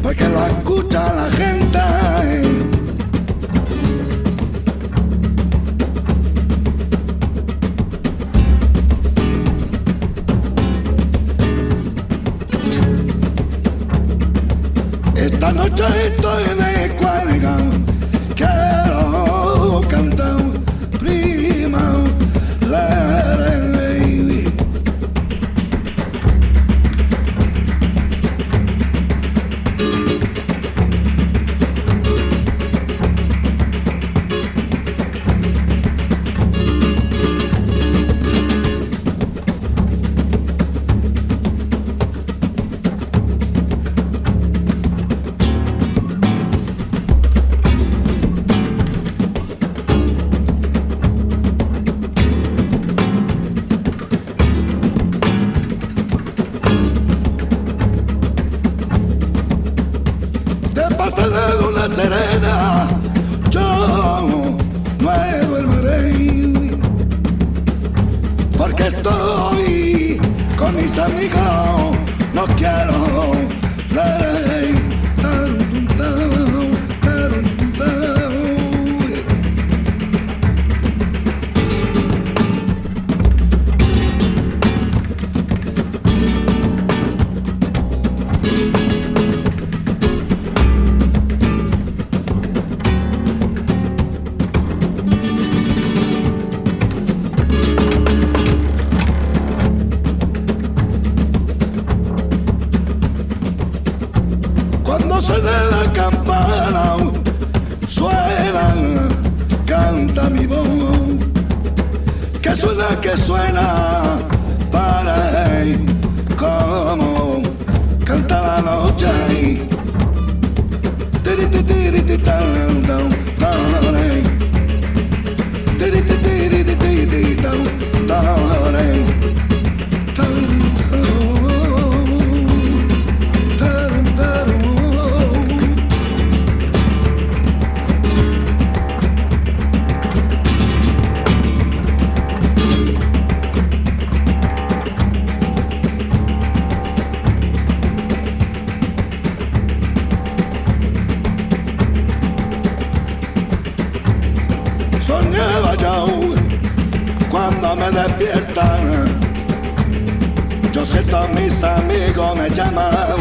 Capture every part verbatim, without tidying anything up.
porque la escucha la gente. Esta noche estoy de cuerda, quiero cantar prima lady. Hasta la luna serena yo no duermeré, porque estoy con mis amigos, no quiero la ley. Cuando suena la campana, suena, canta mi voz, que suena, que suena, para él, como canta la noche. Tiri, tiri, tiri, tiri, tan, tan, tan, tiri, tiri, tiri, tiri, tiri, tan, tan. Soñaba yo cuando me despiertan, yo siento a mis amigos me llaman,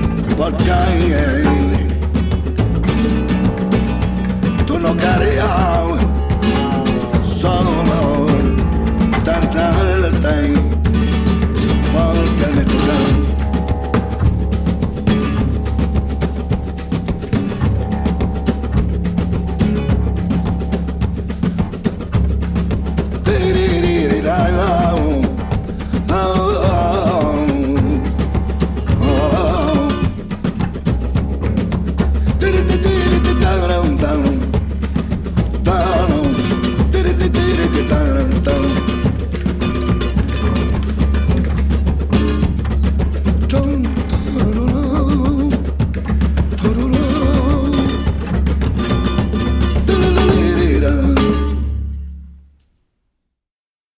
porque tú no querías